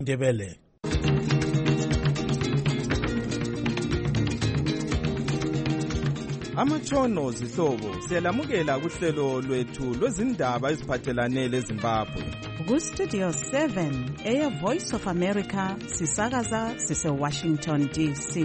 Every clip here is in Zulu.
Ndebele. Amatshono zihlobo siyalamukela kuhlelo lwethu lwezindaba eziphathelane leZimbabwe. Ku-Studio 7 Air Voice of America sisakaza sise-Washington DC.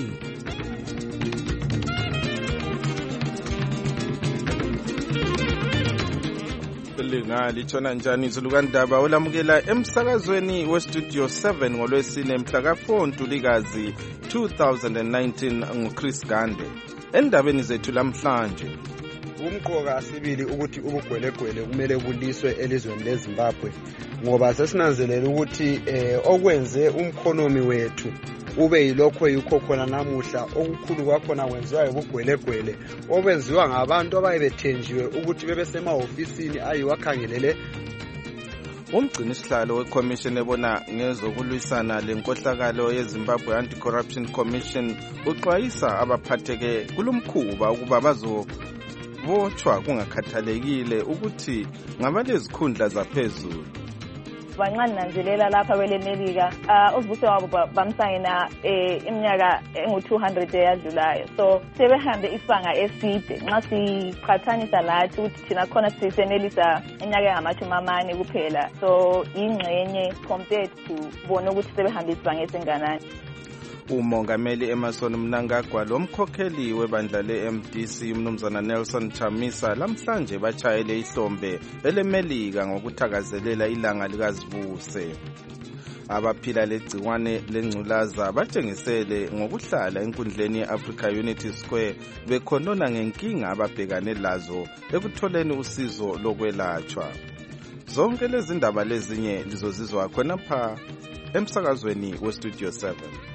Litshona njani izulukandaba olamukela emsakazweni weStudio 7 ngolwesine mhla ka-4 Ntulikazi 2019 nguChris Gande. Endabeni zethu lamhlanje, umqoka sibili ukuthi ubugwelegwele kumele kuliswe elizweni leZimbabwe ngoba sesinanzelela ukuthi okwenze umkhonomi wethu ube yilokho yikho khona namuhla okukhulu kwakhona kwenziwa ubugwelegwele obenziwa ngabantu abayebethenjiwe ukuthi bebe semahofisini ayiwakhangelele. Umgcini sihlalo weCommission ebona ngezokulwisana lenkohlakalo yeZimbabwe Anti-Corruption Commission uxwayisa abaphatheke kulomkhuba ukuba bazobotshwa kungakhathalekile ukuthi ngabalezikhundla zaphezulu. Banqananzelela lapha kwelemelika ubuso wabo bamsayina iminyaka engu200 eyadlulayo, so sebehambe isibanga eside. Nxa siqhathanisa lathi ukuthi thina khona sisenelisa iminyaka engama40 kuphela, so ingxenye compared to bona ukuthi sebehambe isibanga esinganani. Umongameli Emerson Mnangagwa lomkhokheli webandla leMDC umnumzana Nelson Chamisa lamhlanje bachayele ihlombe elemelika ngokuthakazelela ilanga likazibuse. Abaphila legciwane lengculaza batshengisele ngokuhlala enkundleni yeAfrica Unity Square bekhonona ngenkinga ababhekane lazo ekutholeni usizo lokwelatshwa. Zonke lezi ndaba lezinye lizozizwa khonapha emsakazweni weStudio 7.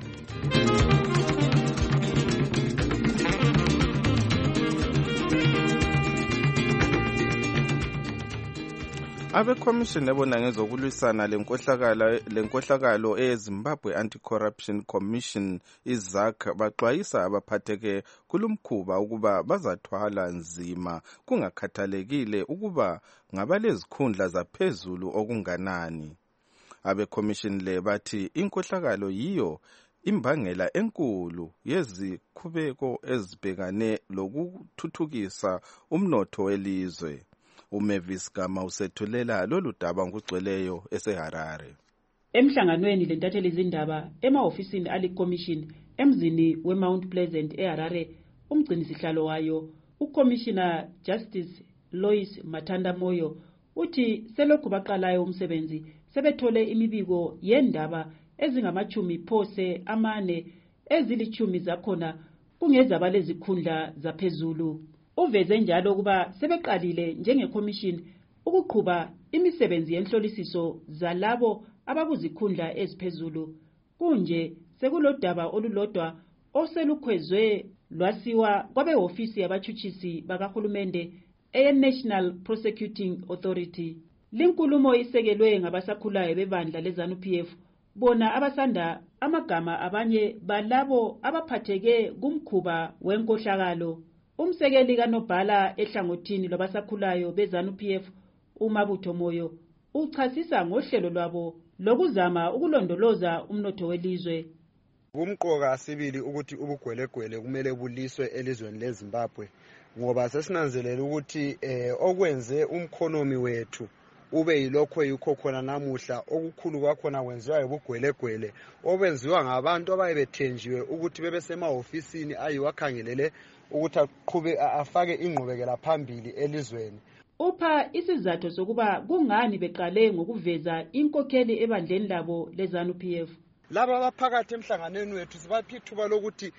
Abekhomishini ebona ngezokulwisana lenkohlakalo eZimbabwe Anti-Corruption Commission iZAC baxwayisa abaphatheke kulomkhuba ukuba bazathwala nzima kungakhathalekile ukuba ngabalezikhundla zaphezulu okunganani. Abekhomishini le bathi inkohlakalo yiyo imbangela enkulu yezikhubeko ezibhekane lokuthuthukisa umnotho welizwe. uMavis Gama usethulela lolu daba ngugcweleyo eseHarare. Emhlanganweni lentatheli izindaba emahofisini aliCommission emzini weMount Pleasant eHarare, umgcini sihlalo wayo uCommissioner Justice Lois Mathanda Moyo uthi selokhu baqalayo umsebenzi sebethole imibiko yendaba ezingama-40 ezili10 zakhona kungezaba lezikhundla zaphezulu. Uveze njalo kuba sebeqalile njengeCommission ukuqhuba imisebenzi yenhlolisiso zalabo abakuzikhundla eziphezulu. Kunje sekulodaba olulodwa oselukhwezwe lwasiwa kwabehofisi yabachuchisi bakahulumende eNational Prosecuting Authority. Linkulumo isekelwe ngabasakhulayo bebandla leZANU-PF bona abasanda amagama abanye balabo abaphatheke kumkhuba wenkohlakalo. Umsekeli kaNobhala ehlangothini lwabasakhulayo beZANU-PF uMabutho Moyo uchasisa ngohlelo lwabo lokuzama ukulondoloza umnotho welizwe. Umqoka sibili ukuthi ubugwelegwele kumele buliswe elizweni leZimbabwe ngoba sesinanzelela ukuthi okwenze umkhonomi wethu ube yilokho yikho khona namuhla okukhulu kwakhona kwenziwa ubugwelegwele obenziwa ngabantu abayebethenjiwe ukuthi bebe semahofisini ayiwakhangelele ukuthi afake ingqubekela phambili elizweni. Upha isizathu sokuba kungani beqale ngokuveza inkokheli ebandleni labo leZANU-PF. Laba abaphakathi emhlanganweni wethu sibapha ithuba lokuthi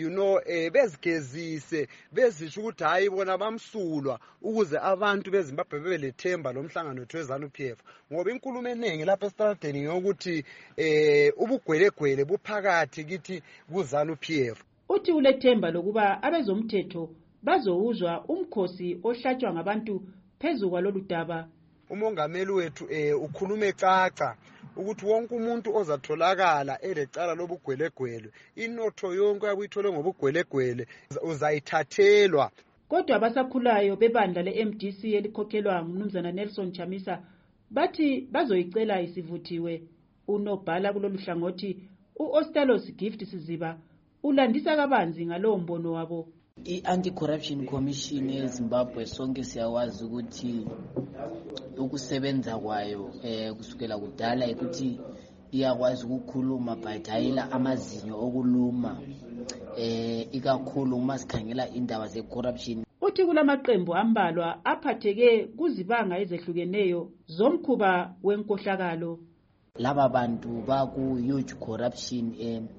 bezigezise bezisho ukuthi hayi bona bamsulwa ukuze abantu beZimbabwe bebelethemba lomhlangano wethu weZANU-PF ngoba inkulumo eningi lapha estradeni yokuthi ubugwelegwele buphakathi kithi kuZANU-PF. Uthi ulethemba lokuba abezomthetho bazowuzwa umkhosi ohlatshwa ngabantu phezu kwalolu daba. Umongameli wethu ukhulume caca ukuthi wonke umuntu ozatholakala elecala lobugwelegwele inotho yonke yakuyithole ngobugwelegwele uzayithathelwa. Kodwa abasakhulayo bebandla leMDC elikhokhelwa ngumnumzana Nelson Chamisa bathi bazoyicela isivuthiwe. Unobhala kulolu hlangothi u-Ostalos Gift Siziba ulandisa kabanzi ngalowo mbono wabo. I-Anti-Corruption Commission eZimbabwe sonke siyawazi ukuthi ukusebenza kwayo kusukela kudala ukuthi iyakwazi ukukhuluma but ayila amazinyo okuluma ikakhulu uma sikhangela indaba ze-corruption. Uthi kulamaqembu ambalwa aphatheke kuzibanga ezehlukeneyo zomkhuba wenkohlakalo. Laba bantu baku huge corruption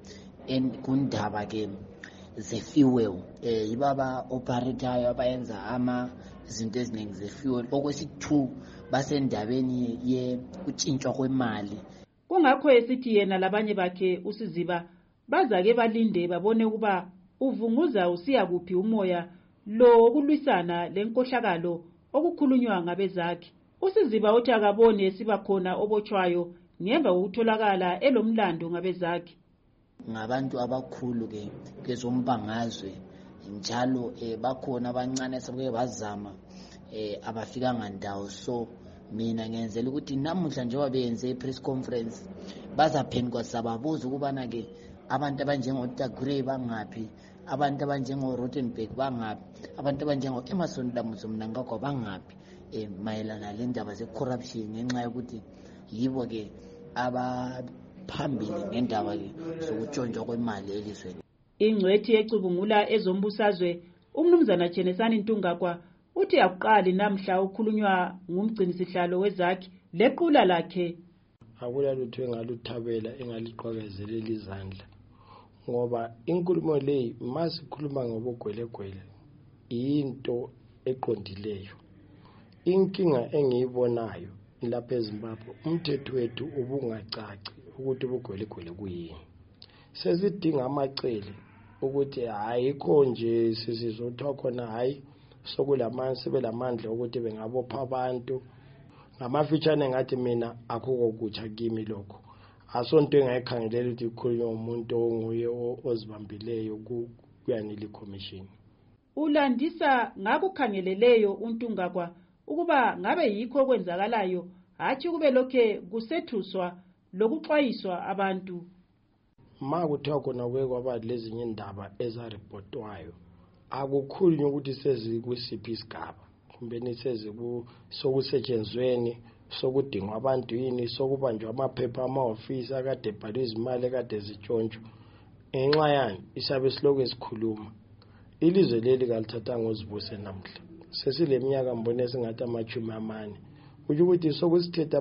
kundaba ke ze-fuel yibaba operator abayenza izinto eziningi ze-fuel. Okwesithu basendabeni ukutshintshwa kwemali. Kungakho esithi yena labanye bakhe uSiziba bazake balinde babone ukuba uvunguza usiya kuphi umoya lo okulwisana lenkohlakalo okukhulunywa ngabezakhe. uSiziba uthi akaboni esiba khona obotshwayo ngemva kokutholakala elomlando ngabezakhe. Ngabantu abakhulu kezombangazwe njalo bakhona abancane sebeke bazama abafikanga ndawo. So mina ngenzela ukuthi namuhla njengoba beyenze i-press conference bazaphendukwa sababuza ukubana ke abantu abanjengoTagre bangaphi, abantu abanjengoRottenberg bangaphi, abantu abanjengo-Emmerson Mnangagwa bangaphi mayelana lendaba ze-corruption ngenxa yokuthi yibo ke abaphambili ngendaba ke sokutshontshwa kwemali elizweni. Ingcwethi ecubungula ezombusazwe umnumzana Chenesani Ntungagwa uthi akuqali namhla ukhulunywa ngumgcinisihlalo wezakhe lequla lakhe. Akula lutho engaluthabela engaliqhakazelela izandla ngoba inkulumo leyi masikhuluma ngobugwelegwele into eqondileyo. Inkinga engiyibonayo lapha eZimbabwe umthetho wethu ubungacaci ukuthi ubugwelegwele kuyini. Sesidinga amacele ukuthi hayikho nje sisizothiwa khona hayi sokulamanzi sebelamandla ukuthi bengabopha abantu. Ngamafitshane ngathi mina akukho kutsha kimi lokho. Asonto engayikhangelela ukuthi ikhulunywa umuntu onguye ozibambileyo kuyanile commission. Ulandisa ngakukhangeleleyo uNtungagwa ukuba ngabe yikho okwenzakalayo hathi kube lokhe kusethuswa lokuxwayiswa abantu. Kuthiwa khona kwaba lezinye indaba ezarepotwayo akukhulunywa ukuthi sezikwisiphi isigaba kumbe sokusetshenzweni sokudingwa abantu yini sokubanjwa amaphepha ama-ofisi akade ebhalwe izimali ekade zitshontshwa. Ngenxa yani isabe siloku esikhuluma ilizwe leli kalithathanga uzibuse namhla sesile minyaka mbone esingathi 40 kutsho ukuthi sokusithethe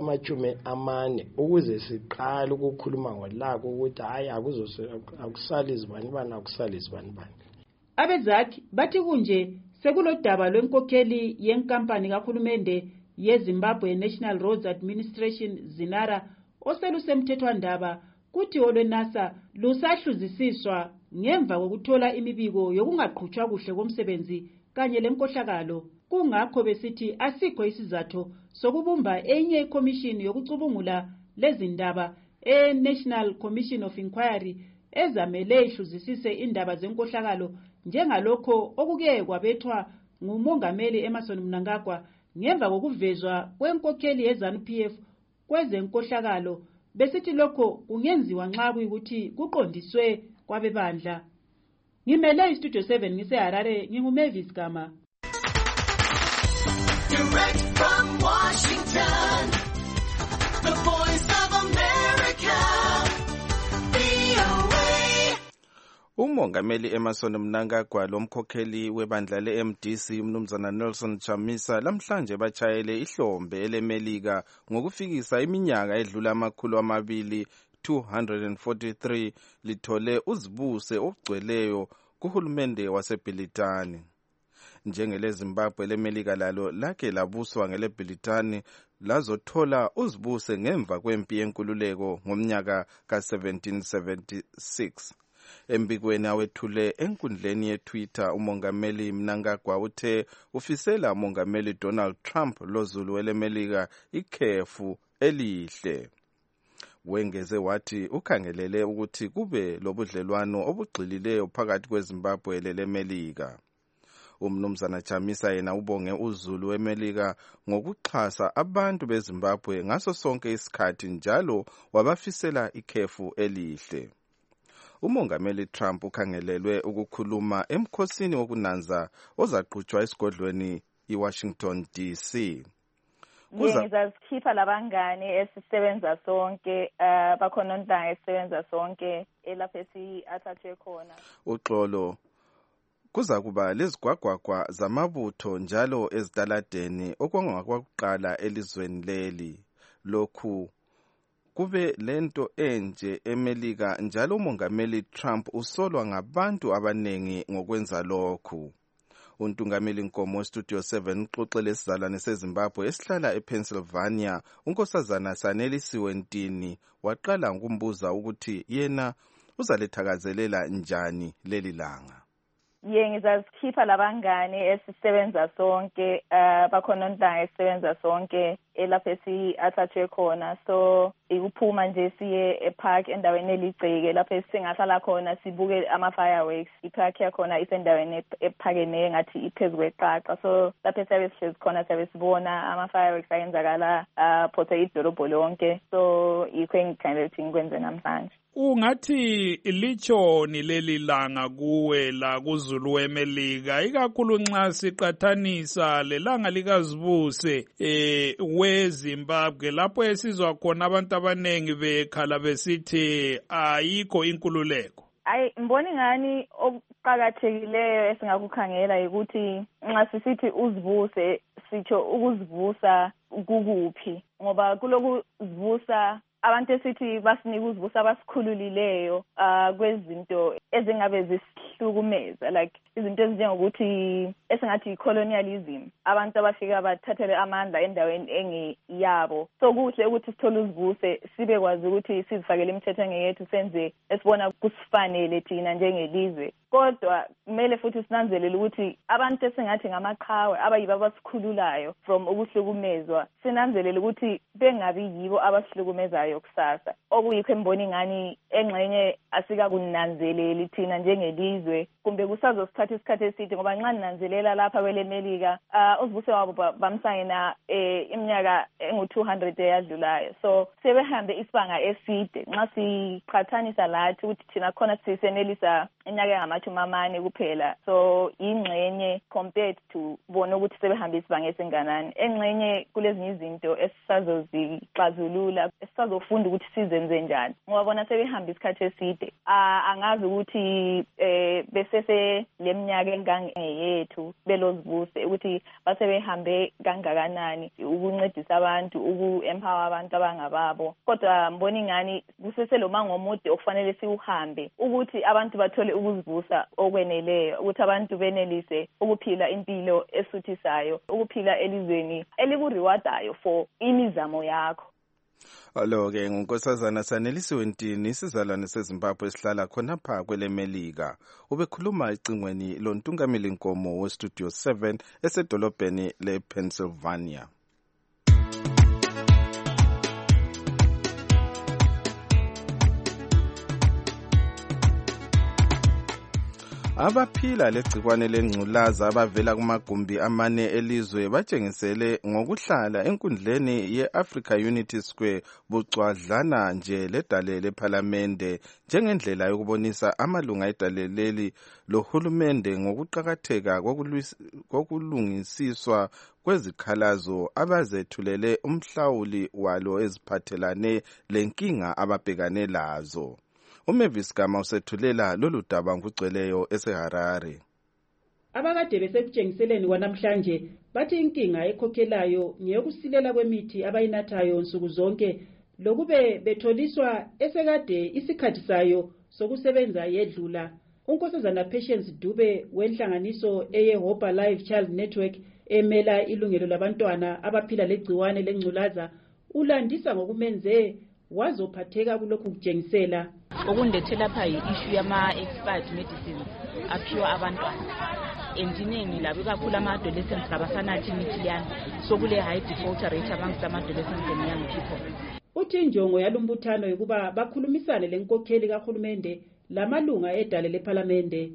40 ukuze siqale ukukhuluma ngolako ukuthi hayi akusali izibanibani akusali izibanibani. Abezakhe bathi kunje sekulodaba lwenkokheli yenkampani kahulumende yeZimbabwe National Roads Administration ZINARA oselusemthethwandaba kuthi olwenasa lusahluzisiswa ngemva kokuthola imibiko yokungaqhutshwa kuhle komsebenzi kanye lenkohlakalo. Kungakho besithi asikho isizatho sokubumba enye iCommission yokucubungula lezindaba National Commission of Inquiry ezamele ihluzisise indaba zenkohlakalo njengalokho okuke kwabethwa ngumongameli Emmerson Mnangagwa ngemva kokuvezwa kwenkokheli yeZANU-PF kwezenkohlakalo. Besithi lokho kungenziwa nxa kuyikuthi kuqondiswe kwabebandla. Ngimele iStudio 7 ngiseHarare nginguMavis Gama. Direct from Washington, the Voice of America, VOA. Umongameli Emmerson Mnangagwa lomkhokheli webandla le-MDC umnumzana Nelson Chamisa lamhlanje bachayele ihlombe elemelika ngokufikisa iminyaka edlula 243 lithole uzibuse ogcweleyo kuhulumende waseBhilitani. NjengeleZimbabwe lemelika lalo lake labuswa ngeleBhilitani lazothola uzibuse ngemva kwempi yenkululeko ngomnyaka ka-1776. Embikweni awethule enkundleni yeTwitter umongameli Mnangagwa uthe ufisela umongameli Donald Trump lozulu welemelika ikhefu elihle. Wengeze wathi ukhangelele ukuthi kube lobudlelwano obugxilileyo phakathi kweZimbabwe lelemelika. Umnumzana Chamisa yena ubonge uZulu weMelika ngokuxhasa abantu beZimbabwe ngaso sonke isikhathi njalo wabafisela ikhefu elihle. Umongameli Trump ukhangelelwe ukukhuluma emkhosini wokunanza ozaqhutshwa esigodlweni iWashington DC. Ngizazikhipha labangani esisebenza sonke bakhona ontanga esisebenza sonke lapho esi-athathwe khona. Uxolo kuza kuba lezigwagwagwa zamabutho njalo ezitaladeni okwangakuqala elizweni leli. Lokhu kube lento enje eMelika njalo umongameli Trump usolwa ngabantu abanengi ngokwenza lokhu. Untungameli Nkomo weStudio 7 uxoxele isizalwane seZimbabwe esihlala ePennsylvania unkosazana Sanelisiwe Ntini waqala ngokumbuza ukuthi yena uzalethakazelela njani leli langa. Ngizazikhipha labangani esisebenza sonke bakhona ontanga esisebenza sonke lapho esi-athathwe khona. So ukuphuma nje siye epark endaweni eligceke lapho singahlala khona sibuke ama-fireworks. Ipark yakhona isendaweni ephakeme ngathi iphezu kweqaqa. So lapho siyabe sihlezi khona siyabe sibona ama-fireworks ayenzakala phose idolobho lonke. So yikho engikhandela ukuthi ngikwenze namhlanje. Ungathi lichoni leli langa kuwe la kuZulu weMelika ikakhulu nxa siqathanisa lelanga likazibuse weZimbabwe lapho esizwa khona abantu abanengi bekhala besithi ayikho inkululeko. Mbona ngani okuqhakathekileyo esingakukhangela ukuthi nxa sisithi uzibuse sitsho ukuzivusa kukuphi ngoba kulokuzivusa abantu esithi basinika uzibusa abasikhululileyo kwezinto ezingabe zisihlukumeza like izinto ezinjengokuthi esingathi i-colonialism abantu abafika bathathele amandla endaweni engiyabo. So kuhle ukuthi sithole uzibuse sibe kwazi ukuthi sizifakele imithetho engeyethu senze esibona kusifanele thina njengelizwe. Kodwa kumele futhi sinanzelele ukuthi abantu esingathi ngamaqhawe abayibo abasikhululayo from ukuhlukumezwa sinanzelele ukuthi bengabi yibo abasihlukumezayo kusasa. Okuyikho emboni ngani engxenye asikakunanzeleli thina njengelizwe kumbe kusazosithatha isikhathi eside ngoba nxa ninanzelela lapha kweleMelika uzibuse wabo bamsayina iminyaka engu-200 eyadlulayo. So sebehambe isibanga eside nxa siqhathanisa lathi ukuthi thina khona sisenelisa iminyaka engama-40 kuphela. So ingxenye compared to bona ukuthi sebehambe isibanga esinganani. Engxenye kulezinye izinto esisazozixazulula esisazofunda ukuthi sizenze njani ngoba bona sebehambe isikhathi eside. Angazi ukuthi besese leminyaka engangeyethu belozibuse ukuthi basebehambe kangakanani ukuncedisa abantu uku-empower abantu abangababo. Kodwa mboni ngani kusese lo mango omude okufanele siuhambe ukuthi abantu bathole ukuzivusa okweneleyo ukuthi abantu benelise ukuphila impilo esuthisayo ukuphila elizweni elikurewadayo for imizamo yakho. Alo-ke ngunkosazana Sanelisiwe Ntini isizalwane seZimbabwe esihlala khonapha kweleMelika. Ubekhuluma ecingweni lontungameli Nkomo weStudio 7 esedolobheni lePennsylvania. Abaphila legcikwane lengculaza abavela kumagumbi amane elizwe batshengisele ngokuhlala enkundleni ye-Africa Unity Square bucwadlana nje ledale lePhalamende njengendlela yokubonisa amalunga edale leli lohulumende ngokuqakatheka kokulungisiswa kwezikhalazo abazethulele umhlawuli walo eziphathelane lenkinga ababhekane lazo. uMavis Gama usethulela lolu daba ngugcweleyo eseHarare. Abakade besekutshengiseleni kwanamhlanje bathi inkinga ekhokhelayo ngeyokusilela kwemithi abayinathayo nsuku zonke lokube betholiswa esekade isikhathi sayo sokusebenza yedlula. Unkosazana Patience Dube wenhlanganiso eyeHope Alive Child Network emela ilungelo labantwana abaphila legciwane lengculaza ulandisa ngokumenze wazophatheka kulokhu kutshengisela. Okundethela lapha i-issue yama-expired medicines aphiwa abantwana. Endiningi labo kakhulu ama-adolescents abasanathi imithi liyana. So kule high defaulter rate amongst ama-adolescents and young people. Uthi injongo yalumbuthano yokuba bakhulumisane lenkokheli kahulumende lamalunga edale lePhalamende.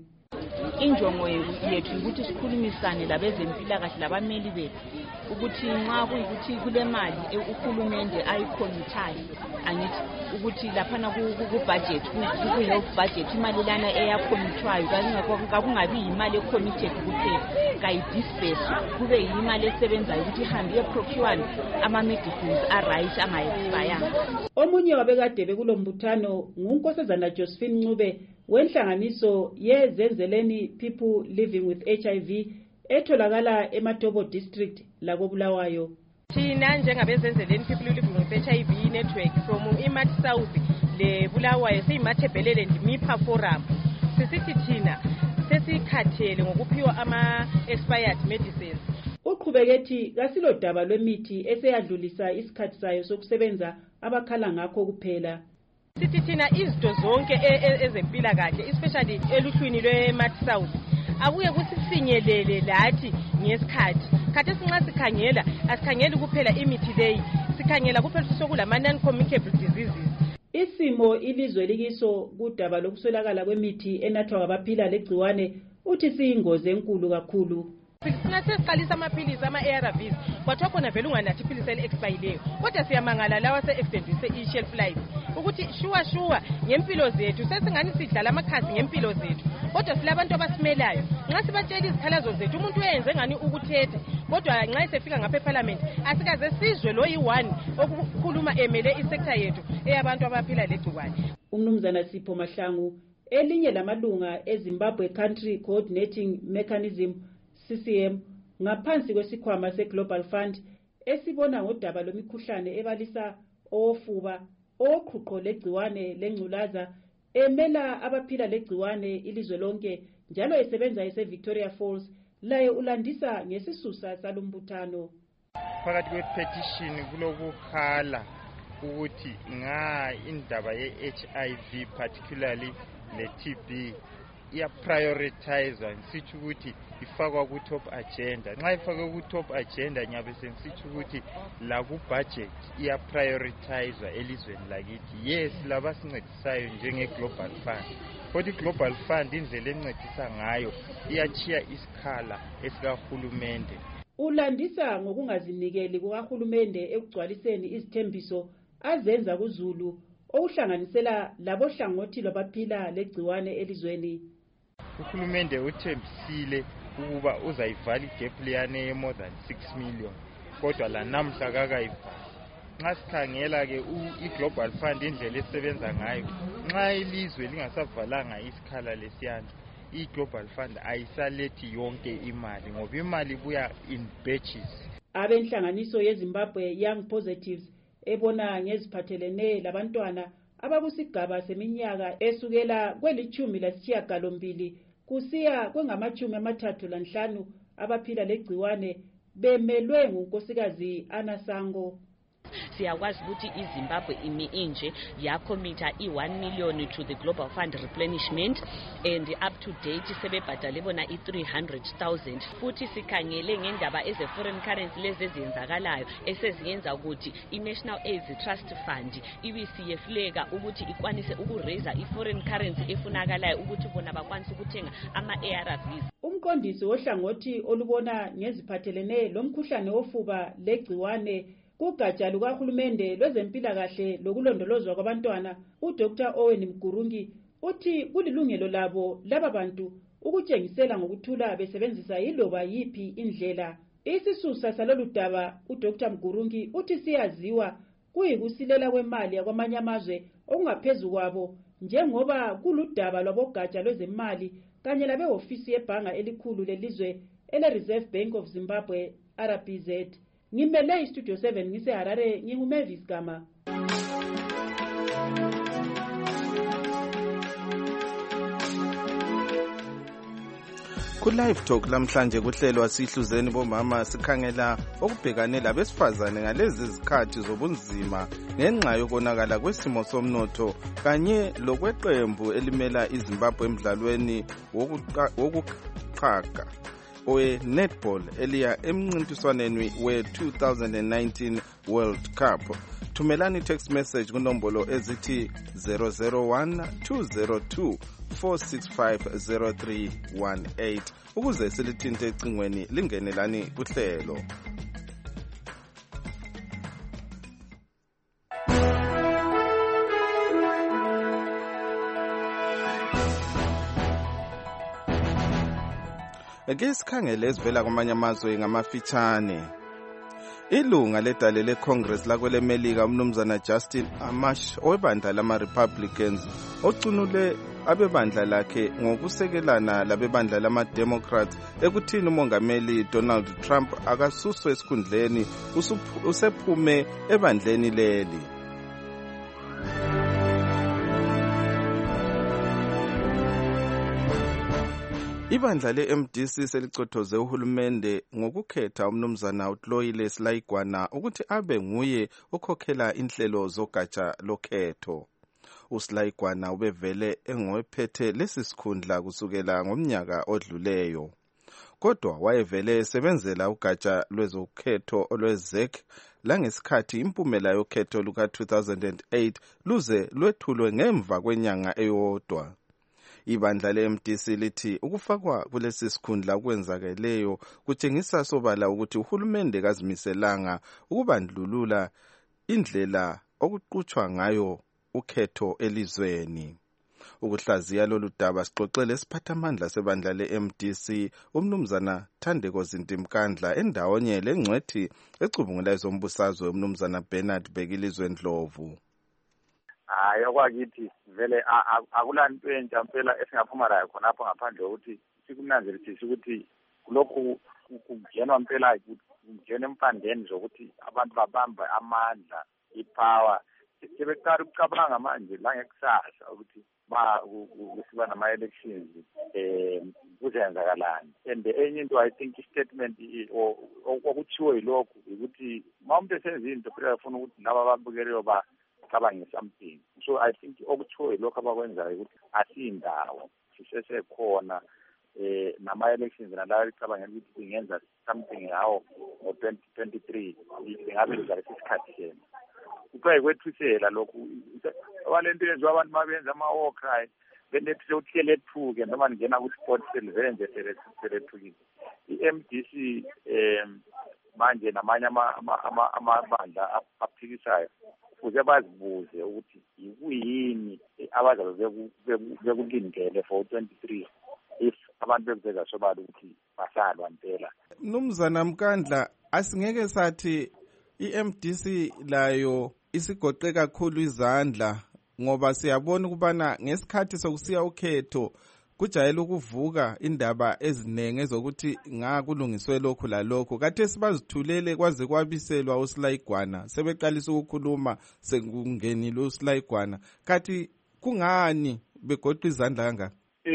injongo yethu ukuthi sikhulumisane labezempilakahle labameli bethu ukuthi nxa kuyikuthi kule mali uhulumende ayikhomitayo angithi ukuthi laphana ku-budget ku-health budget imali lana eyakhomithwayo kakungabi yimali ecommitted kuphela kayidisperse kube yimali esebenzayo ukuthi ihambe iyeprocure ama-medicines a-right angaexpayanga. Omunye wabekade bekulo mbuthano nguNkosazana Josephine Ncube wenhlanganiso yezenzeleni People Living with HIV etholakala eMatobo District lakoBulawayo. Thina njengabezenzeleni People Living with HIV network from iMat South le Bulawayo siyimathebhelele ndimipha forum sisithi thina sesikhathele ngokuphiwa ama-expired medicines. Uqhubekethi kasilo daba lwemithi eseyadlulisa isikhathi sayo sokusebenza abakhala ngakho kuphela. Sithi thina izinto zonke ezempilakahle especially eluhlwini lweMat South akuye kusifinyelele lathi ngesikhathi. Khathesi nxa sikhangela asikhangeli kuphela imithi leyi sikhangela kuphela sokulama non-communicable diseases. Isimo ilizwe likiso kudaba lokuswelakala kwemithi enathwa ngabaphila legciwane uthi siyingozi enkulu kakhulu. Sina sesiqalisa amaphilisi ama-ARVs kwathiwa khona vele unganathi iphilisi eli-expayileyo kodwa siyamangala lawa se-extendise i-shelf life ukuthi shuwa ngempilo zethu sesingani sidlala amakhasi ngempilo zethu kodwa silabantu abasimelayo nxa sibatshela izikhalazo zethu umuntu uyenze ngani ukuthethe kodwa nxa esefika ngapha eParliament asikaze sizwe lo yi-one okukhuluma emele isekta yethu eyabantu abaphila legciwane. Umnumzana Sipho Mahlangu elinye lamalunga eZimbabwe Country Coordinating Mechanism CCM ngaphansi kwesikhwama seGlobal Fund esibona ngodaba lomikhuhlane ebalisa ofuba oqhuqho legciwane lengculaza emela abaphila legciwane ilizwe lonke njalo esebenza eseVictoria Falls laye ulandisa ngesisusa salombuthano. Phakathi kwepetition kulokukhala ukuthi indaba ye-HIV particularly le-TB iya-prioritizwa ngisitsho ukuthi ifakwa ku-top agenda. Nxa ifakwe ku-top agenda ngiyabe sengisitsho ukuthi la ku-budget iya-prioritizwa elizweni lakithi. Yes, labasincedisayo njenge-Global Fund. Kodwa i-Global Fund indlela encedisa ngayo iyachiya isikhala esikahulumende. Ulandisa ngokungazinikeli kukahulumende ekugcwaliseni izithembiso azenza kuZulu okuhlanganisela labo hlangothi lwabaphila legciwane elizweni. Uhulumende uthembisile ukuba uzayivala igap leyane ye more than 6 million kodwa la namhla kakayivali. Nxa sikhangela ke i-Global Fund indlela esebenza ngayo nxa ilizwe lingasavalanga isikhala lesiyana i-Global Fund ayisalethi yonke imali ngoba imali ibuya in batches. Abenhlanganiso yeZimbabwe Young Positives ebona ngeziphathelene labantwana abakusigaba seminyaka esukela kweli-18 kusiya kwengama-35 abaphila legciwane bemelwe ngunkosikazi Anna Sango. Siyakwazi ukuthi iZimbabwe imi inje yakhomita i1 million to the Global Fund replenishment and up to date sebebhadale bona i300,000 futhi sikhangele ngendaba eze-foreign currency lezi ezenzakalayo eseziyenza ukuthi i-National AIDS Trust Fund ibisiyehluleka ukuthi ikwanise ukuraise i-foreign currency efunakalayo ukuthi bona bakwanise ukuthenga ama-ARVs. Umqondisi wohlangothi olubona ngeziphathelene lomkhuhlane wofuba legciwane kugatsha lukahulumende lwezempilakahle lokulondolozwa kwabantwana uDr. Owen Mgurungi uthi kulilungelo labo laba bantu ukutshengisela ngokuthula besebenzisa yiloba yipi indlela. Isisusa salolu daba uDr. Mgurungi uthi siyaziwa kuyikusilela kwemali yakwamanye amazwe okungaphezulu kwabo njengoba kuludaba lwabogatsha lwezemali kanye labehofisi yebhanga elikhulu lelizwe ele-Reserve Bank of Zimbabwe RBZ. Ngimele iStudio 7 ngiseHarare nginguMavis Gama. Ku-Live Talk lamhlanje kuhlelwa sihluzeni bomama sikhangela okubhekane labesifazane ngalezi zikhathi zobunzima ngenxa yokonakala kwesimo somnotho kanye lokweqembu elimela iZimbabwe emdlalweni wokuqhaga owe-netball eliya emncintiswaneni we-2019 World Cup. thumelani text message kunombolo ezithi 001-202-465-0318 ukuze silithinte ecingweni lingenelani kuhlelo. Ake sikhangele esivela kwamanye amazwe ngamafitshane. Ilunga ledale leCongress lakwele Melika umnumzana Justin Amash owebandla lama-Republicans ocunule abebandla lakhe ngokusekelana labebandla lama-Democrats ekuthini umongameli Donald Trump akasuswe esikhundleni usephume ebandleni leli. Ibandla le-MDC selicothoze uhulumende ngokukhetha umnumzana uTloile Slaigwana ukuthi abe nguye okhokhela inhlelo zogatsha lokhetho. uSlaigwana ubevele engophethe lesi sikhundla kusukela ngomnyaka odluleyo. Kodwa wayevele esebenzela ugatsha lwezokhetho olwezek langesikhathi impumela yokhetho luka-2008 luze lwethulwe ngemva kwenyanga eyodwa. Ibandla le-MDC lithi ukufakwa kulesi sikhundla kwenzakeleyo kutshengisa sobala ukuthi uhulumende kazimiselanga ukubandlulula indlela okuqhutshwa ngayo ukhetho elizweni. Ukuhlaziya lolu daba sixoxele isiphathamandla sebandla le-MDC umnumzana Thandeko Zintimkandla endawonye lengcwethi ecubungula ezombusazwe umnumzana Bernard Bekilizwe Ndlovu. Hayi okwakithi vele akulanto entsha impela esingaphuma layo khonapho ngaphandle ukuthi sikunanzelisise ukuthi kulokhu kungenwa impela kungena empandeni zokuthi abantu babambe amandla ipower sebeqala ukucabanga manje la ngekusasa ukuthi kusiba nama-elections kuzenzakalani. And enye into I think i-statement okuthiwo yilokhu ukuthi uma umuntu esenza into phela ufuna ukuthi laba ababukeleyo cabange something. So I think okuthiwo yilokhu abakwenzayo ukuthi asiyindawo sisesekhona nama-elections nalawo licabangela ukuthi kungenza something yawo ngo-2023 ingabe lizalesi isikhathi sena. Kuthiwa kwethusela lokhu abalento yenziwa abantu mabenza ama-war-cry benethuse ukuthi lethuke noma ningena ku-sport selivele nje selethukile. I-MDC manje namanye amabandla aphikisayo kuze bazibuze ukuthi yikuyini abazabe bekulindele for 23 if abantu bekubeka sobala ukuthi basalwa impela. Mnumzana Mkandla, asingeke sathi i-MDC layo isigoqe kakhulu izandla ngoba siyabona ukubana ngesikhathi sokusiya ukhetho kujayele ukuvuka indaba eziningi ezokuthi kulungiswe lokhu lalokhu. Kade sibazithulele kwaze kwabiselwa uSlaigwana sebeqalisa ukukhuluma sekungenile uSlaigwana. Kathi kungani begoqa izandla kangaka?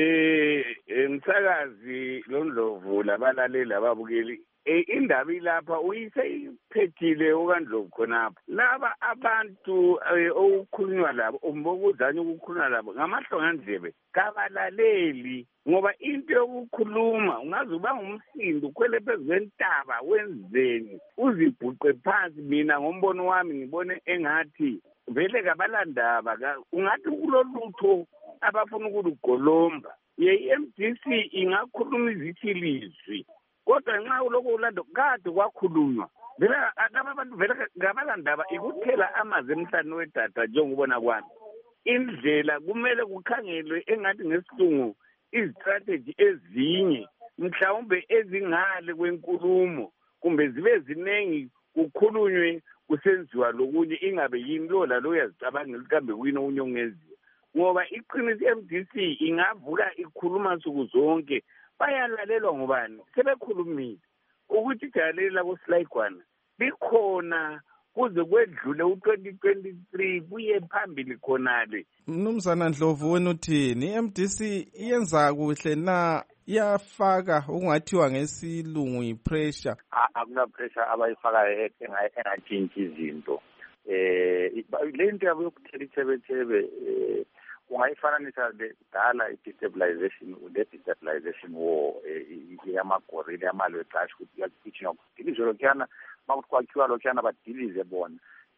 Msakazi loNdlovu labalaleli ababukeli indaba ilapha uyiseyiphethile okaNdlovu khonapha. Laba abantu okukhulunywa labo umbokuzanye ukukhulunywa labo ngamahlongandlebe kabalaleli ngoba into yokukhuluma ungaze uba ngumsindo ukhwele phezu kwentaba wenzeni uzibhuqe phansi. Mina ngombono wami ngibone engathi vele kabalandaba ungathi kulolutho abafuna ukulugolomba. Ye-MDC ingakhuluma izithilizwi kodwa nxa uloko ulando kade kwakhulunywa vele laba abantu vele ngabalandaba ikuthela amazi emhlane wedata njengobona kwami. Indlela kumele kukhangelwe engathi ngesilungu izistrategy ezinye mhlawumbe ezingale kwenkulumo kumbe zibe ziningi kukhulunywe kusenziwa lokunye ingabe yini lo lalo yazicabangela kambe kuyini okunye ongeziwe ngoba iqiniso i-MDC ingavuka ikhuluma nsuku zonke bayalalelwa ngobani sebekhulumile ukuthi ijalela labo Slaigwana likhona kuze kwedlule u-2023 kuye phambili khonale. Mnumzana Ndlovu wena uthini i-MDC iyenza kuhle na iyafaka okungathiwa ngesilungu yi-pressure? Akuna pressure abayifakayo engatshintshi izinto. Le nto yabo yokuthela ithebethebe ungayifananisa kudala i-destabilization war yamagorilla yamalwe eqasha ukuthi kuyagijinwa ilizwe lokhuyana makuthi kwakhiwa lokhuyana badilize bona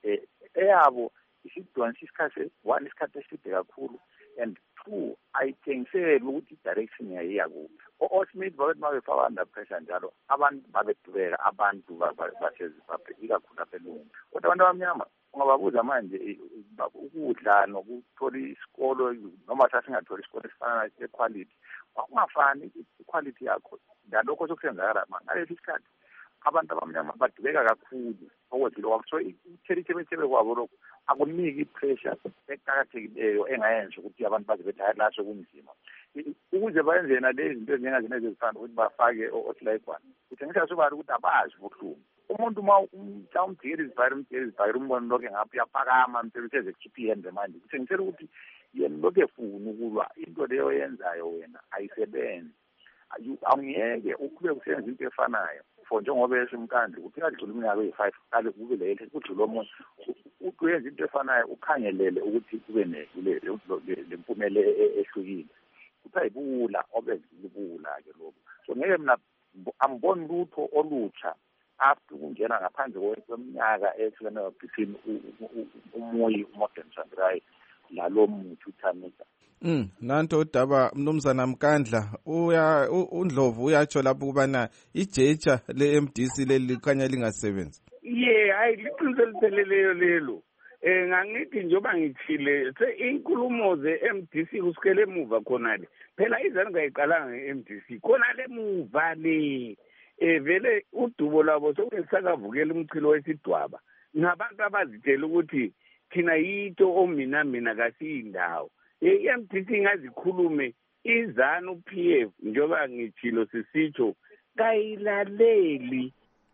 eyabo isidonsa isikhathi one isikhathi eside kakhulu, and two ayitshengisele ukuthi i-direction yayiya kuphi. O-Smith babethi babefaka under pressure njalo abantu babedubeka abantu basezimbabwe ikakhulu apha elungu. Kodwa abantu abamnyama ungababuza manje ukudla nokuthola isikolo noma sasingatholi isikolo esifana ne-quality akungafani i-quality yakho nalokho sokusenzakala ngalesi isikhathi abantu abamnyama badubeka kakhulu okwedlula kwabo. So ithelithebethebe kwabo lokho akuniki i-pressure eqakathekileyo engayenza ukuthi abantu baze bethi hayi laso kunzima ukuze bayenze nalezi zinto ezinjengazinto ezifana ukuthi bafake o-Otilaigwana. Kutshengisa sobala ukuthi abazi ubuhlungu. Umuntu mhlawumbe umjikela umbone lokho ngapha uyaphakama msebenzi ekhipha ihembe manje. Kuthengisela ukuthi yena lokho efuna ukulwa into leyo yenzayo wena ayisebenzi. Angiyeke uqhubeke usenza into efanayo for njengoba esumkhandlu ukuthi kadlula iminyaka eyi-5 kale kube le kudlula omunye uyenza into efanayo ukhangelele ukuthi kube le mpumela ehlukile ukuthi ayibula obezilibula-ke lokho. So ngeke mina angiboni lutho olutsha after kungena ngaphandle kweminyaka ehlukeneyo between umoyi uMorgan Tsvangirai lalo muntu uThamisa. Nanto udaba mnumzana Mkandla uNdlovu uyatsho lapho kubana ijeja le-MDC leli khanya lingasebenzi. Hayi liqiniso lipheleleyo lelo. Ngangithi njoba ngithile inkulumo ze-MDC kusukela emuva khonale. Phela izani ngayiqalanga nge-MDC khonale emuva le. Vele udubo lwabo sokusakavukela umchilo wesidwaba. Ngabantu abazitshela ukuthi thina yito omina kasiyindawo. I-MDC ngazikhulume izanu PF njoba ngithilo sisitsho kayilaleli.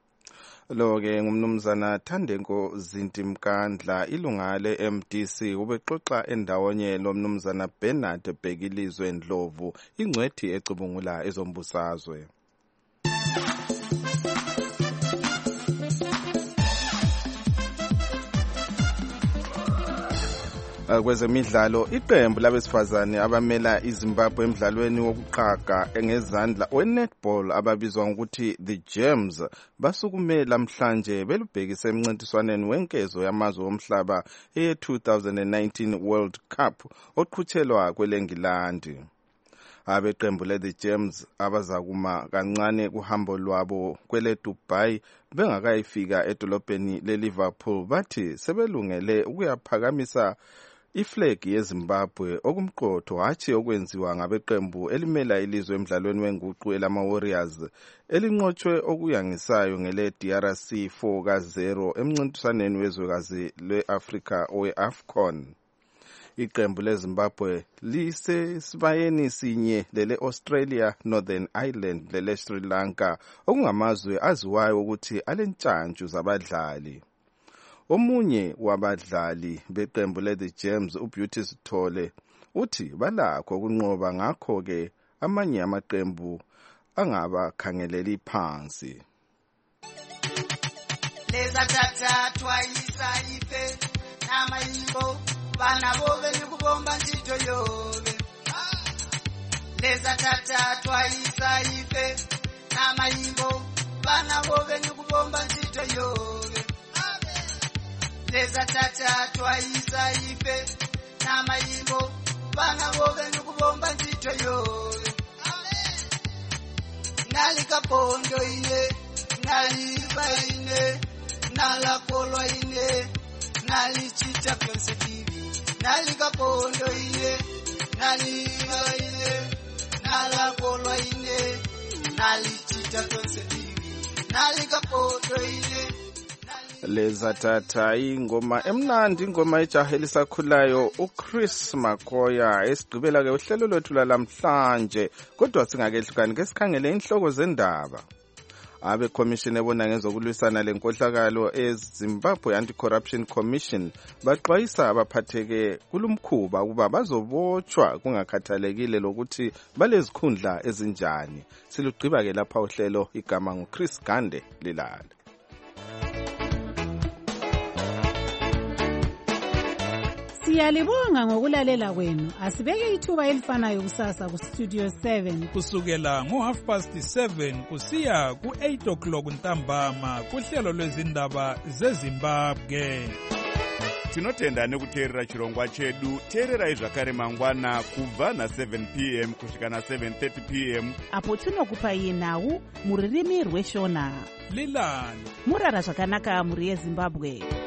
Lo-ke ngumnumzana Thandenko Zinti Mkandla ilunga le-MDC ubexoxa endawonye lomnumzana Bernard Bhekilizwe Ndlovu ingcwethi ecubungula ezombusazwe. Kwezemidlalo iqembu labesifazane abamela iZimbabwe emidlalweni wokuqhaga ngezandla we-netball ababizwa ngokuthi the Gems basukume namhlanje belubhekise emncintiswaneni wenkezo yamazwe omhlaba eye-2019 World Cup oqhutshelwa kwelengilandi. Abeqembu le-The Gems abazakuma kancane kuhambo lwabo kwele Dubai bengakayifika edolobheni le-Liverpool bathi sebelungele ukuyaphakamisa iflag yeZimbabwe okumqotho hatshi okwenziwa ngabeqembu elimela ilizwe emidlalweni wenguqu elama-Warriors elinqotshwe okuyangisayo ngele DRC 4-0 emncintiswaneni wezwekazi lwe-Afrika we-AFCON. Iqembu leZimbabwe lisesibayeni sinye lele-Australia, Northern Ireland lele Sri Lanka okungamazwe aziwayo ukuthi alentshantshu zabadlali. Omunye wabadlali beqembu le-The Gems uBeauty Sithole uthi balakho ukunqoba ngakho-ke amanye amaqembu angabakhangeleli phansi. Leza tata twayisa ife namayimbo bana bobe nikubomba ntito yobe. Leza tata twayisa ife namayimbo bana bobe nikubomba ntito yobe. Leza tata twayisa ife namayimbo bana bobe nikubomba ntito yobe. Ngali kapondo ine ngali baine nala kolwa ine nali chita Prince TV nali kapondo ine nali baine nala kolwa ine nali chita Prince TV nali kapondo ine. Leza tata ingoma emnandi ingoma ejahe lisakhulayo uChris Makoya esigqibela ke uhlelo lwethu lamhlanje kodwa singakehlukani ke sikhangele inhloko zendaba. Abe commission ebona ngezokulwisana lenkohlakalo eZimbabwe Anti-Corruption Commission baxwayisa abaphatheke kulumkhuba ukuba bazobotshwa kungakhathalekile lokuthi balezikhundla ezinjani. Silugqiba ke lapha uhlelo igama nguChris Gande lilala. Siyalibonga ngokulalela kwenu. Asibeke ithuba elifanayo kusasa ku Studio 7 kusukela ngo7:30 kusiya ku8 o'clock ntambama kuhlelo lwezindaba zeZimbabwe. tinotenda nekuteerera chirongwa chedu. teererai zvakare mangwana kubva na7 p.m. kusvika na7:30 p.m. apo tinokupai nhau mururimi rweshona. Lilani murara zvakanaka muri yeZimbabwe.